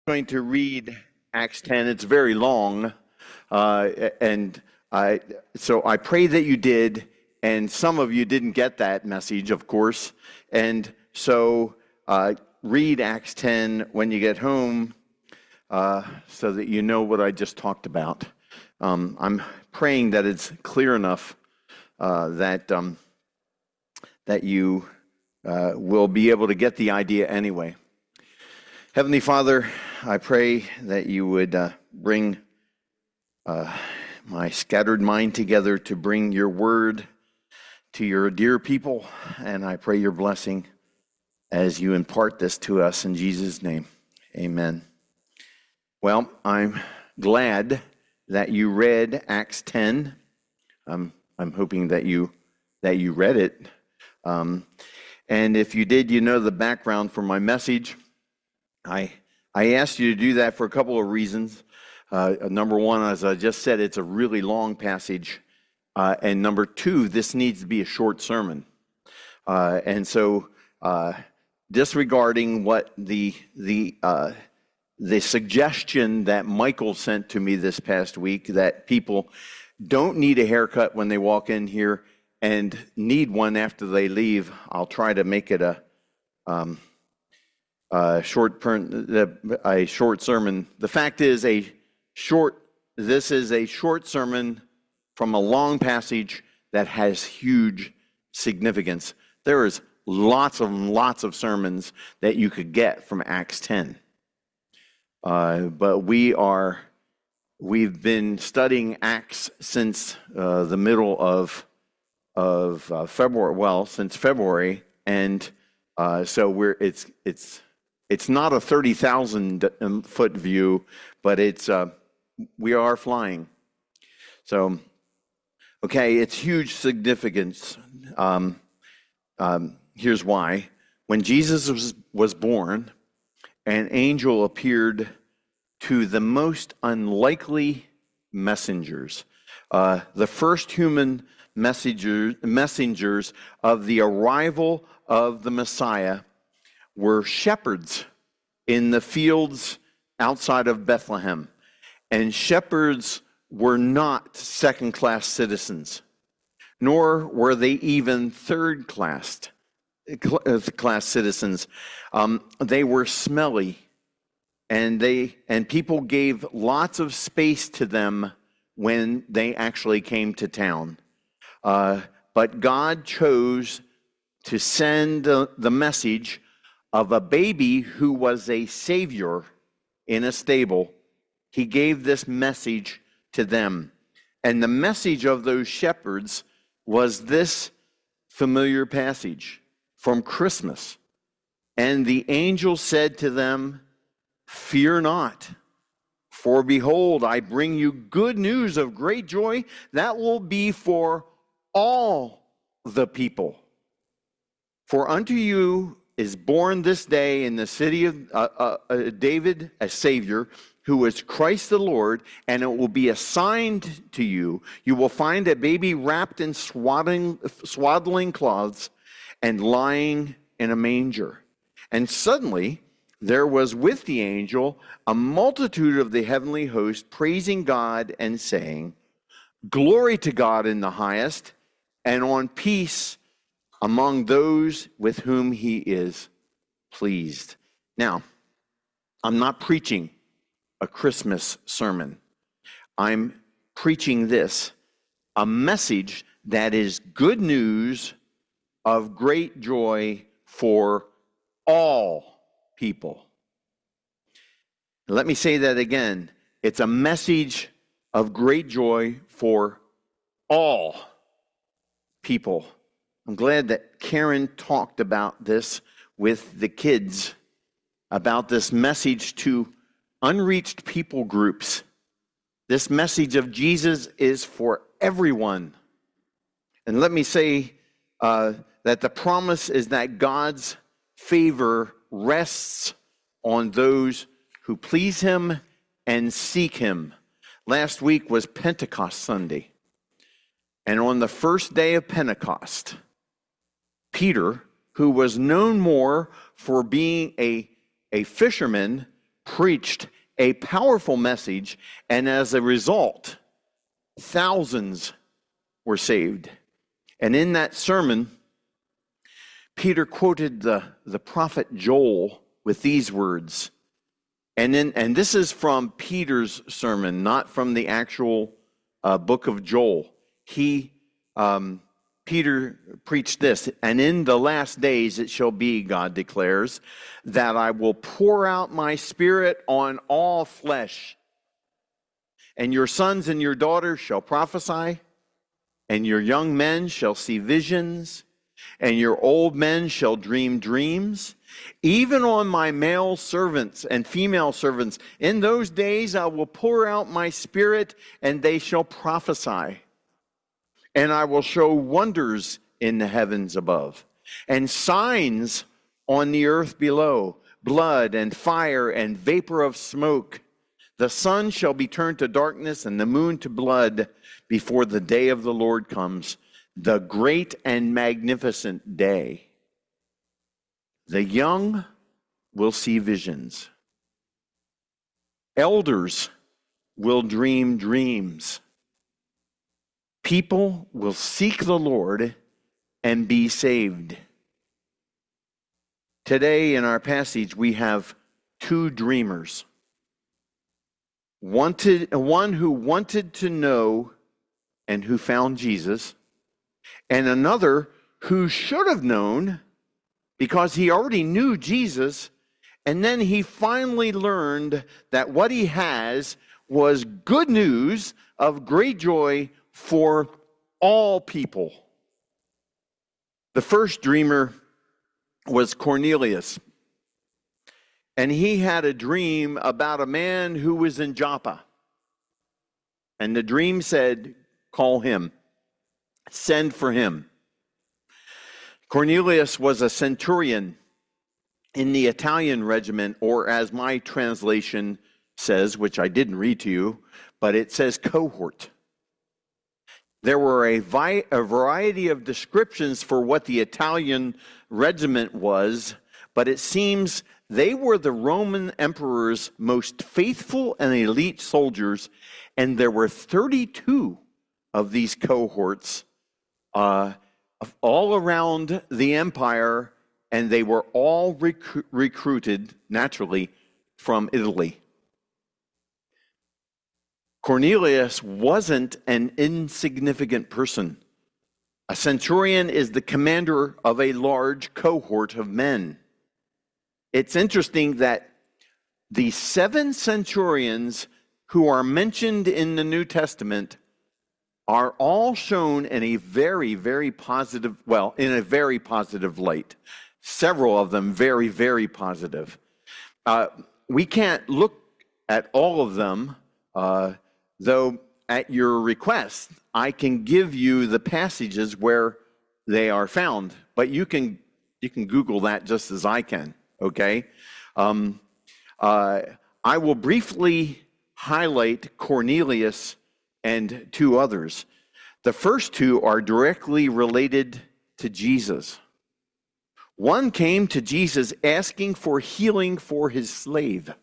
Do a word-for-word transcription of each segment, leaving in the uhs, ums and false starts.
Going to read Acts ten. It's very long, uh, and I so I pray that you did, and some of you didn't get that message, of course, and so uh, read Acts ten when you get home, uh, so that you know what I just talked about. Um, I'm praying that it's clear enough uh, that um, that you uh, will be able to get the idea anyway. Heavenly Father, I pray that you would uh, bring uh, my scattered mind together to bring your word to your dear people, and I pray your blessing as you impart this to us in Jesus' name. Amen. Well, I'm glad that you read Acts ten. I'm I'm hoping that you that you read it, um, and if you did, you know the background for my message. I I asked you to do that for a couple of reasons. Uh, number one, as I just said, it's a really long passage. Uh, and number two, this needs to be a short sermon. Uh, and so uh, disregarding what the the uh, the suggestion that Michael sent to me this past week, that people don't need a haircut when they walk in here and need one after they leave, I'll try to make it a... Um, Uh, short, per, a short sermon. The fact is, a short. This is a short sermon from a long passage that has huge significance. There is lots and lots of sermons that you could get from Acts ten, uh, but we are we've been studying Acts since uh, the middle of of uh, February. Well, since February, and uh, so we're it's it's. It's not a thirty thousand foot view, but it's uh, we are flying. So, okay, it's huge significance. Um, um, here's why. When Jesus was, was born, an angel appeared to the most unlikely messengers. Uh, the first human messenger, messengers of the arrival of the Messiah were shepherds in the fields outside of Bethlehem. And shepherds were not second-class citizens, nor were they even third-class class citizens. Um, they were smelly, and they and people gave lots of space to them when they actually came to town. Uh, but God chose to send the, the message of a baby who was a savior in a stable. He gave this message to them. And the message of those shepherds was this familiar passage from Christmas. And the angel said to them, "Fear not, for behold, I bring you good news of great joy that will be for all the people. For unto you is born this day in the city of uh, uh, uh, David a Savior, who is Christ the Lord, and it will be a sign to you. You will find a baby wrapped in swaddling, swaddling cloths and lying in a manger." And suddenly there was with the angel a multitude of the heavenly host, praising God and saying, "Glory to God in the highest, and on peace among those with whom he is pleased." Now, I'm not preaching a Christmas sermon. I'm preaching this, a message that is good news of great joy for all people. Let me say that again. It's a message of great joy for all people. I'm glad that Karen talked about this with the kids, about this message to unreached people groups. This message of Jesus is for everyone. And let me say uh, that the promise is that God's favor rests on those who please him and seek him. Last week was Pentecost Sunday. And on the first day of Pentecost, Peter, who was known more for being a, a fisherman, preached a powerful message, and as a result, thousands were saved. And in that sermon, Peter quoted the, the prophet Joel with these words. And, then, and this is from Peter's sermon, not from the actual uh, book of Joel. He, um, Peter preached this, and in the last days it shall be, God declares, that I will pour out my spirit on all flesh. And your sons and your daughters shall prophesy, and your young men shall see visions, and your old men shall dream dreams. Even on my male servants and female servants, in those days I will pour out my spirit, and they shall prophesy. And I will show wonders in the heavens above, and signs on the earth below, blood and fire and vapor of smoke. The sun shall be turned to darkness and the moon to blood before the day of the Lord comes, the great and magnificent day. The young will see visions. Elders will dream dreams. People will seek the Lord and be saved. Today in our passage, we have two dreamers. Wanted, one who wanted to know and who found Jesus, and another who should have known because he already knew Jesus, and then he finally learned that what he has was good news of great joy for all people. The first dreamer was Cornelius, and he had a dream about a man who was in Joppa. And the dream said, call him, send for him. Cornelius was a centurion in the Italian regiment, or as my translation says, which I didn't read to you, but it says cohort. There were a, vi- a variety of descriptions for what the Italian regiment was, but it seems they were the Roman emperor's most faithful and elite soldiers, and there were thirty-two of these cohorts uh, all around the empire, and they were all rec- recruited, naturally, from Italy. Cornelius wasn't an insignificant person. A centurion is the commander of a large cohort of men. It's interesting that the seven centurions who are mentioned in the New Testament are all shown in a very, very positive, well, in a very positive light. Several of them very, very positive. Uh, we can't look at all of them, uh, though at your request, I can give you the passages where they are found. But you can you can Google that just as I can, okay? Um, uh, I will briefly highlight Cornelius and two others. The first two are directly related to Jesus. One came to Jesus asking for healing for his slave.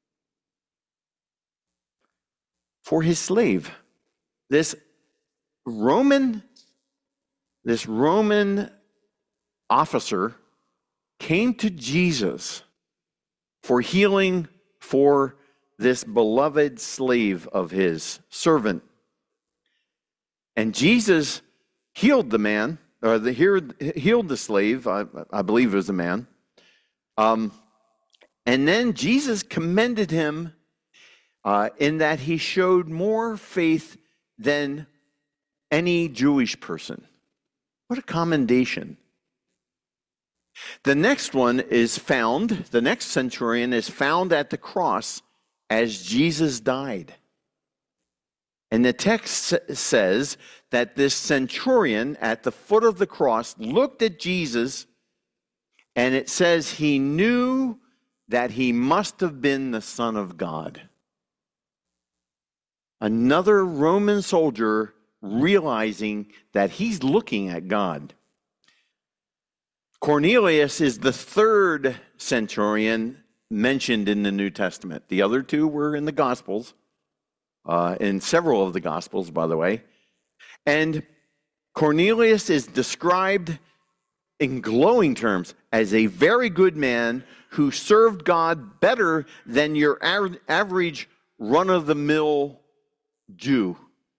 For his slave. This Roman, this Roman officer came to Jesus for healing for this beloved slave of his, servant. And Jesus healed the man, or the, healed the slave, I, I believe it was a man. Um, and then Jesus commended him uh, in that he showed more faith than any Jewish person. What a commendation. The next one is found, the next centurion is found at the cross as Jesus died. And the text says that this centurion at the foot of the cross looked at Jesus, and it says he knew that he must have been the Son of God. Another Roman soldier realizing that he's looking at God. Cornelius is the third centurion mentioned in the New Testament. The other two were in the Gospels, uh, in several of the Gospels, by the way. And Cornelius is described in glowing terms as a very good man who served God better than your average run-of-the-mill Jew.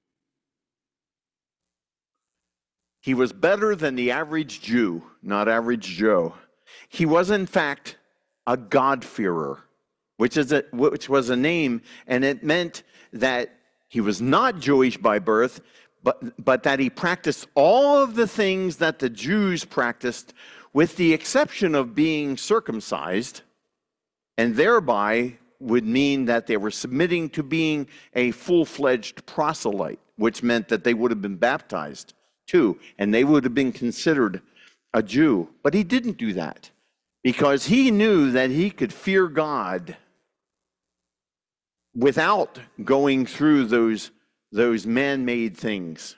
He was better than the average Jew, not average Joe. He was, in fact, a God-fearer, which is a, which was a name, and it meant that he was not Jewish by birth, but, but that he practiced all of the things that the Jews practiced, with the exception of being circumcised, and thereby would mean that they were submitting to being a full-fledged proselyte, which meant that they would have been baptized too, and they would have been considered a Jew. But he didn't do that because he knew that he could fear God without going through those, those man-made things.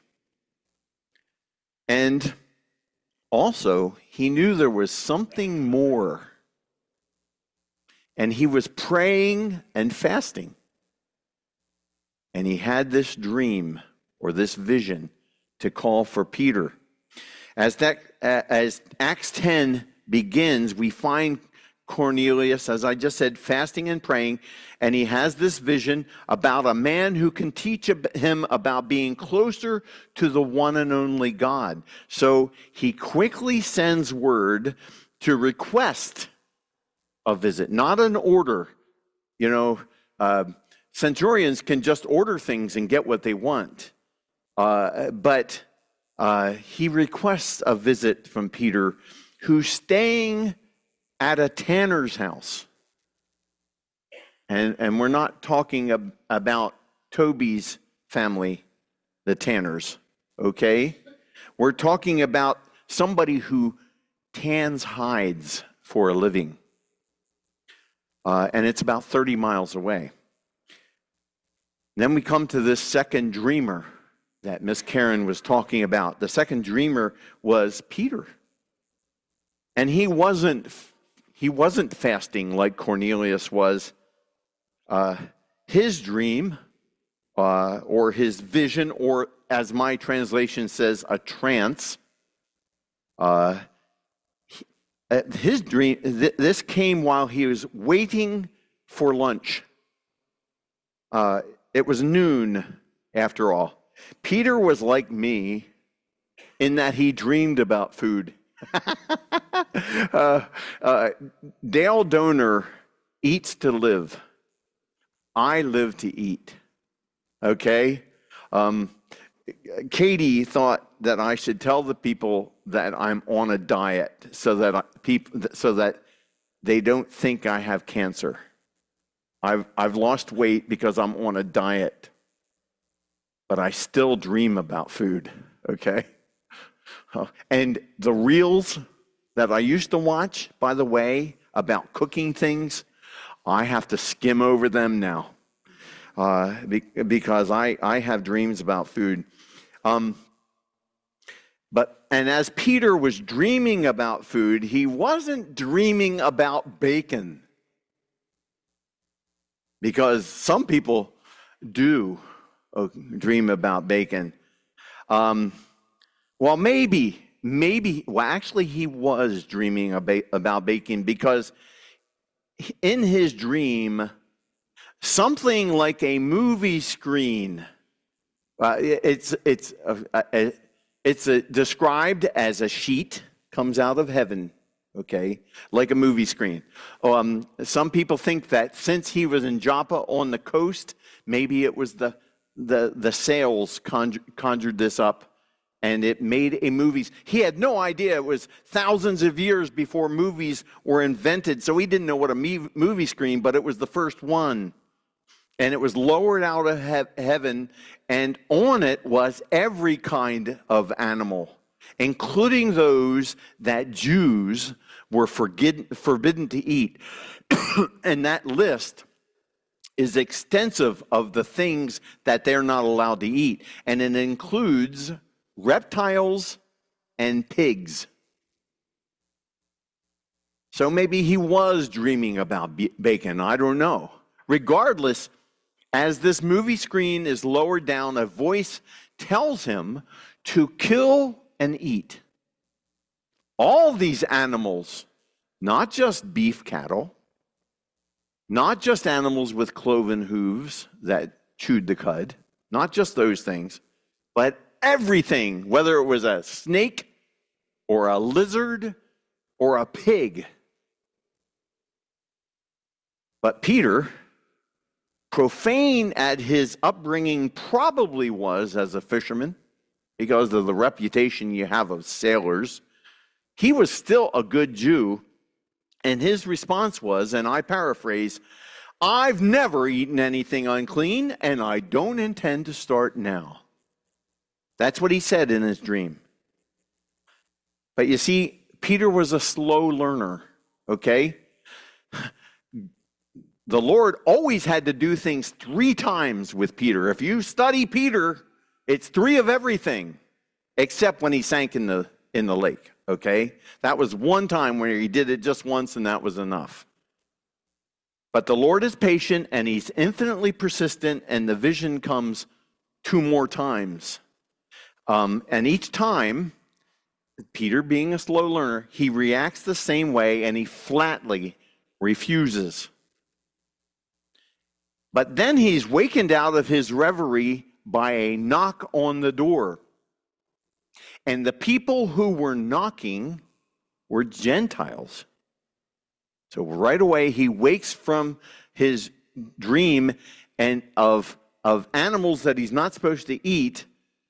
And also, he knew there was something more. And he was praying and fasting. And he had this dream or this vision to call for Peter. As that, as Acts ten begins, we find Cornelius, as I just said, fasting and praying, and he has this vision about a man who can teach him about being closer to the one and only God. So he quickly sends word to request a visit, not an order. You know, uh, centurions can just order things and get what they want. Uh, but uh, he requests a visit from Peter, who's staying at a tanner's house. And, and we're not talking ab- about Toby's family, the Tanners, okay? We're talking about somebody who tans hides for a living. Uh, and it's about thirty miles away. Then we come to this second dreamer that Miss Karen was talking about. The second dreamer was Peter. And he wasn't he wasn't fasting like Cornelius was. Uh, his dream, uh, or his vision, or as my translation says, a trance, uh, his dream, th- this came while he was waiting for lunch. Uh, it was noon, after all. Peter was like me in that he dreamed about food. uh, uh, Dale Donor eats to live. I live to eat. Okay? Um, Katie thought that I should tell the people that I'm on a diet so that I, people, so that they don't think I have cancer. I've, I've lost weight because I'm on a diet, but I still dream about food, okay? And the reels that I used to watch, by the way, about cooking things, I have to skim over them now uh, be, because I, I have dreams about food. Um, but and as Peter was dreaming about food, he wasn't dreaming about bacon, because some people do uh, dream about bacon. Um, well, maybe, maybe, well, actually, he was dreaming about bacon, because in his dream, something like a movie screen, uh, it's it's uh, uh, it's uh, described as a sheet comes out of heaven, okay, like a movie screen. Um, some people think that since he was in Joppa on the coast, maybe it was the the the sails conjure, conjured this up, and it made a movie. He had no idea it was thousands of years before movies were invented, so he didn't know what a me- movie screen, but it was the first one. And it was lowered out of he- heaven, and on it was every kind of animal, including those that Jews were forbidden, forbidden to eat. And that list is extensive of the things that they're not allowed to eat. And it includes reptiles and pigs. So maybe he was dreaming about bacon. I don't know. Regardless, as this movie screen is lowered down, a voice tells him to kill and eat all these animals, not just beef cattle, not just animals with cloven hooves that chewed the cud, not just those things, but everything, whether it was a snake or a lizard or a pig. But Peter, profane at his upbringing probably was as a fisherman, because of the reputation you have of sailors, he was still a good Jew, and his response was, and I paraphrase, "I've never eaten anything unclean, and I don't intend to start now." That's what he said in his dream. But you see, Peter was a slow learner, okay? The Lord always had to do things three times with Peter. If you study Peter, it's three of everything, except when he sank in the in the lake, okay? That was one time where he did it just once, and that was enough. But the Lord is patient, and he's infinitely persistent, and the vision comes two more times. Um, and each time, Peter, being a slow learner, he reacts the same way, and he flatly refuses. But then he's wakened out of his reverie by a knock on the door. And the people who were knocking were Gentiles. So right away he wakes from his dream and of, of animals that he's not supposed to eat.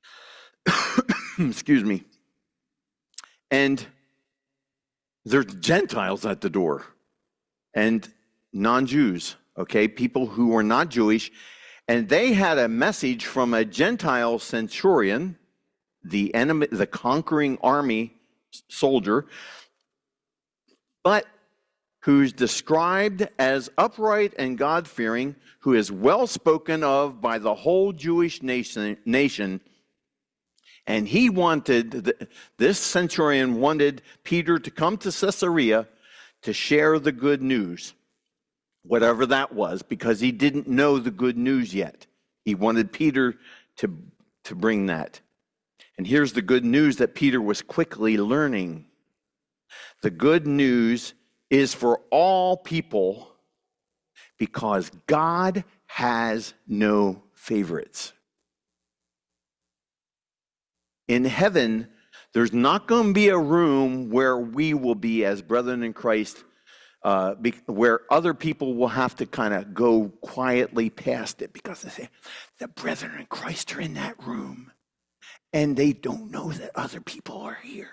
Excuse me. And there's Gentiles at the door. And non-Jews. Okay, people who were not Jewish, and they had a message from a Gentile centurion, the enemy, the conquering army soldier, but who's described as upright and God-fearing, who is well spoken of by the whole Jewish nation, nation. And he wanted, this centurion wanted Peter to come to Caesarea to share the good news. Whatever that was, because he didn't know the good news yet. He wanted Peter to, to bring that. And here's the good news that Peter was quickly learning. The good news is for all people because God has no favorites. In heaven, there's not going to be a room where we will be as brethren in Christ, Uh, be, where other people will have to kind of go quietly past it because they say, the brethren in Christ are in that room and they don't know that other people are here.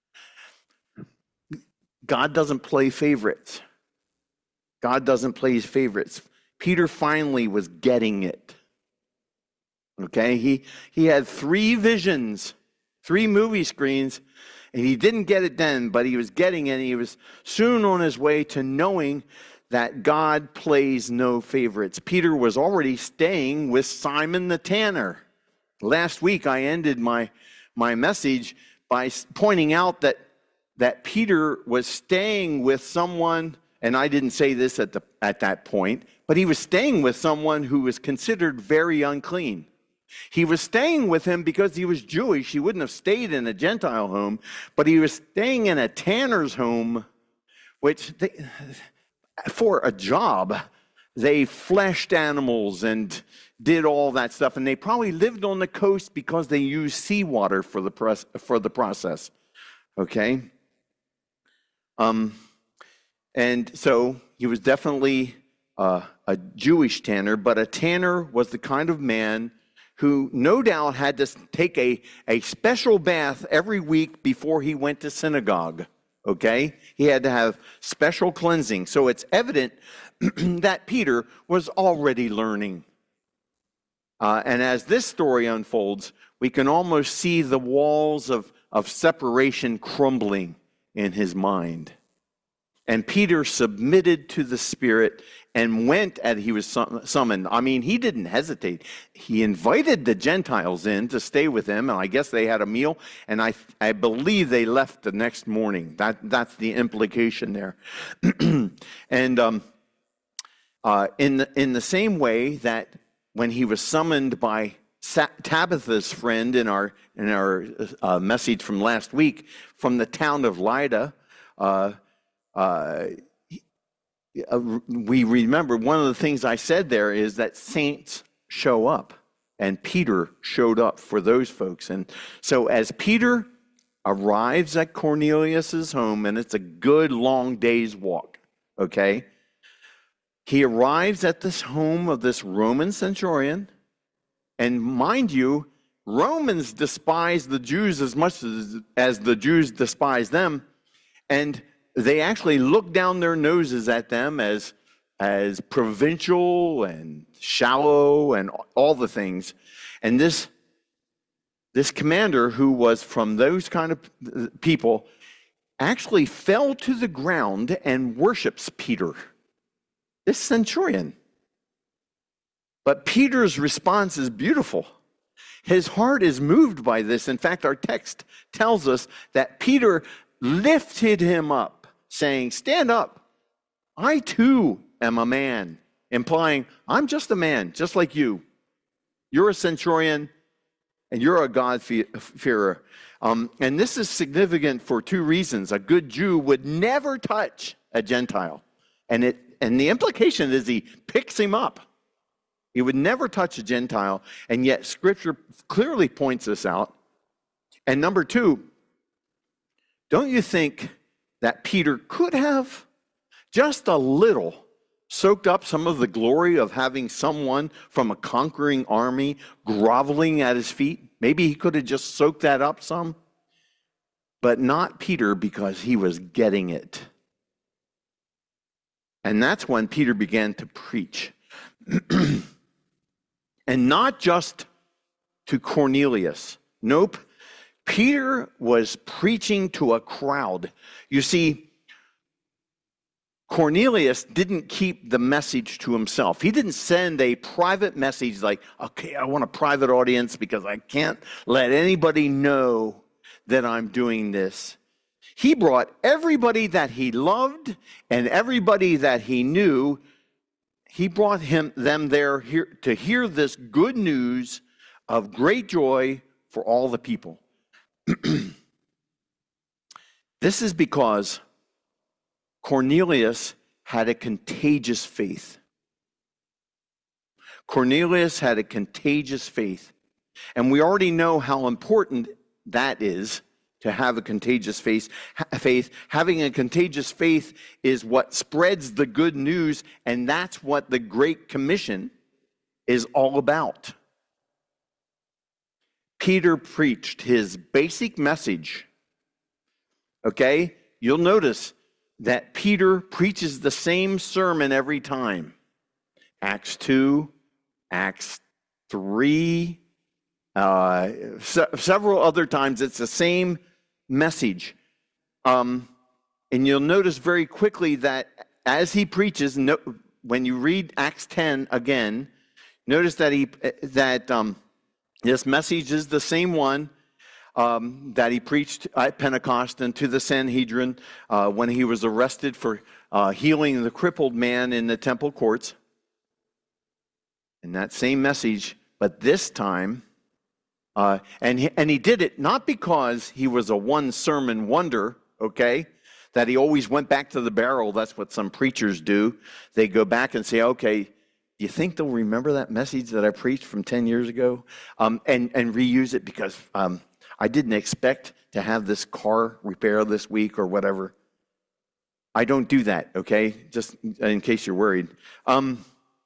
God doesn't play favorites. God doesn't play his favorites. Peter finally was getting it. Okay, he, he had three visions, three movie screens, and he didn't get it then, but he was getting it. And he was soon on his way to knowing that God plays no favorites. Peter was already staying with Simon the tanner. Last week, I ended my, my message by pointing out that, that Peter was staying with someone, and I didn't say this at, the, at that point, but he was staying with someone who was considered very unclean. He was staying with him because he was Jewish. He wouldn't have stayed in a Gentile home, but he was staying in a tanner's home, which they, for a job, they fleshed animals and did all that stuff. And they probably lived on the coast because they used seawater for the, press, for the process. Okay? Um, and so he was definitely uh, a Jewish tanner, but a tanner was the kind of man who no doubt had to take a, a special bath every week before he went to synagogue, okay? He had to have special cleansing. So it's evident that Peter was already learning. Uh, and as this story unfolds, we can almost see the walls of, of separation crumbling in his mind. And Peter submitted to the Spirit and went as he was summoned. I mean, he didn't hesitate. He invited the Gentiles in to stay with him, and I guess they had a meal, and I I believe they left the next morning. That That's the implication there. And um, uh, in, the, in the same way that when he was summoned by Tabitha's friend in our, in our uh, message from last week, from the town of Lydda, uh, uh, we remember one of the things I said there is that saints show up, and Peter showed up for those folks. And so as Peter arrives at Cornelius's home, and it's a good long day's walk, okay? He arrives at this home of this Roman centurion, and mind you, Romans despise the Jews as much as, as the Jews despise them, and they actually look down their noses at them as, as provincial and shallow and all the things. And this, this commander, who was from those kind of people, actually fell to the ground and worships Peter, this centurion. But Peter's response is beautiful. His heart is moved by this. In fact, our text tells us that Peter lifted him up, saying, "Stand up, I too am a man," implying, I'm just a man, just like you. You're a centurion, and you're a God-fearer. Um, and this is significant for two reasons. A good Jew would never touch a Gentile. And, it, and the implication is he picks him up. He would never touch a Gentile, and yet Scripture clearly points this out. And number two, don't you think that Peter could have just a little soaked up some of the glory of having someone from a conquering army groveling at his feet? Maybe he could have just soaked that up some, but not Peter, because he was getting it. And that's when Peter began to preach. And not just to Cornelius. Nope. Peter was preaching to a crowd. You see, Cornelius didn't keep the message to himself. He didn't send a private message like, okay, I want a private audience because I can't let anybody know that I'm doing this. He brought everybody that he loved and everybody that he knew. He brought him them there here to hear this good news of great joy for all the people. This is because Cornelius had a contagious faith. Cornelius had a contagious faith. And we already know how important that is, to have a contagious faith. faith. Having a contagious faith is what spreads the good news, and that's what the Great Commission is all about. Peter preached his basic message. Okay? You'll notice that Peter preaches the same sermon every time. Acts two, Acts three, uh, se- several other times it's the same message. Um, and you'll notice very quickly that as he preaches, no, when you read Acts ten again, notice that he that um, this message is the same one um, that he preached at Pentecost and to the Sanhedrin uh, when he was arrested for uh, healing the crippled man in the temple courts. And that same message, but this time, uh, and he, and he did it not because he was a one sermon wonder, okay, that he always went back to the barrel. That's what some preachers do. They go back and say, okay, do you think they'll remember that message that I preached from ten years ago? Um, and, and reuse it because um, I didn't expect to have this car repair this week or whatever. I don't do that, okay, just in case you're worried. Um,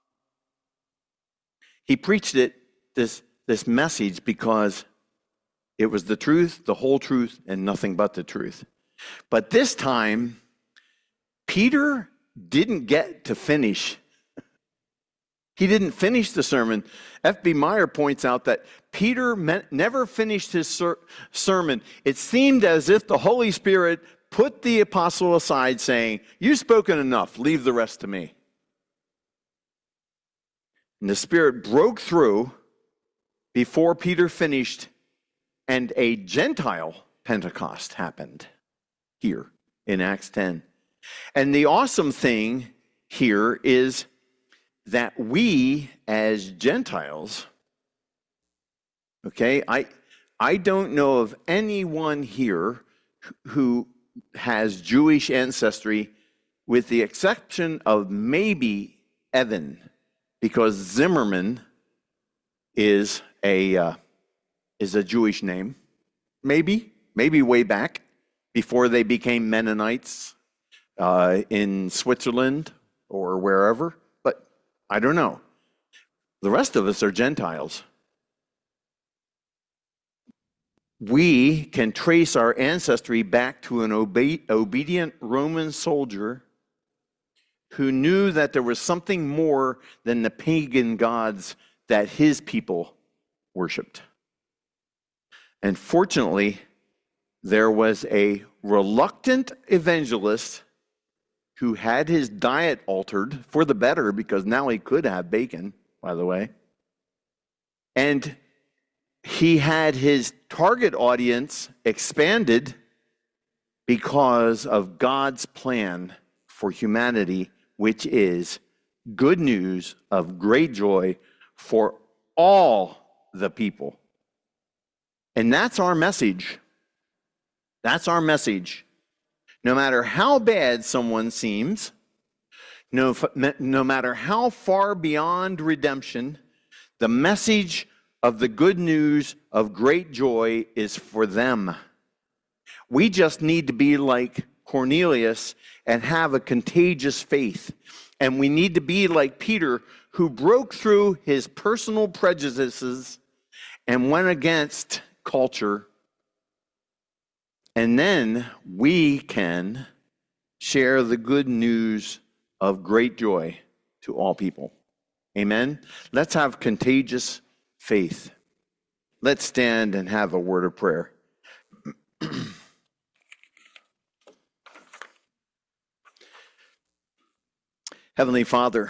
he preached it, this, this message, because it was the truth, the whole truth, and nothing but the truth. But this time, Peter didn't get to finish. He didn't finish the sermon. F B Meyer points out that Peter never finished his ser- sermon. It seemed as if the Holy Spirit put the apostle aside, saying, "You've spoken enough, leave the rest to me." And the Spirit broke through before Peter finished, and a Gentile Pentecost happened here in Acts ten. And the awesome thing here is that we as Gentiles, okay, I, I don't know of anyone here who has Jewish ancestry with the exception of maybe Evan, because Zimmerman is a uh, is a Jewish name. Maybe, maybe way back before they became Mennonites uh, in Switzerland or wherever, but I don't know. The rest of us are Gentiles. We can trace our ancestry back to an obe- obedient Roman soldier who knew that there was something more than the pagan gods that his people worshiped. And fortunately, there was a reluctant evangelist who had his diet altered for the better, because now he could have bacon, by the way. And he had his target audience expanded because of God's plan for humanity, which is good news of great joy for all the people. And that's our message. That's our message. No matter how bad someone seems, no, no matter how far beyond redemption, the message of the good news of great joy is for them. We just need to be like Cornelius and have a contagious faith. And we need to be like Peter, who broke through his personal prejudices and went against culture. And then we can share the good news of great joy to all people. Amen? Let's have contagious faith. Let's stand and have a word of prayer. Heavenly Father,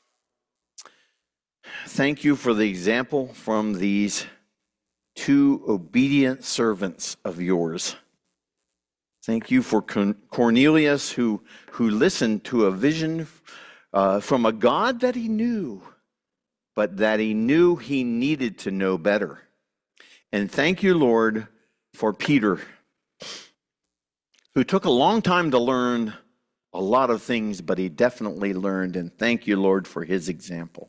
thank you for the example from these two obedient servants of yours. Thank you for Cornelius, who, who listened to a vision uh, from a God that he knew, but that he knew he needed to know better. And thank you, Lord, for Peter, who took a long time to learn a lot of things, but he definitely learned. And thank you, Lord, for his example.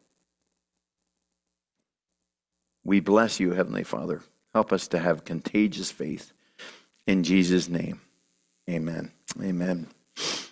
We bless you, Heavenly Father. Help us to have contagious faith. In Jesus' name, amen. Amen.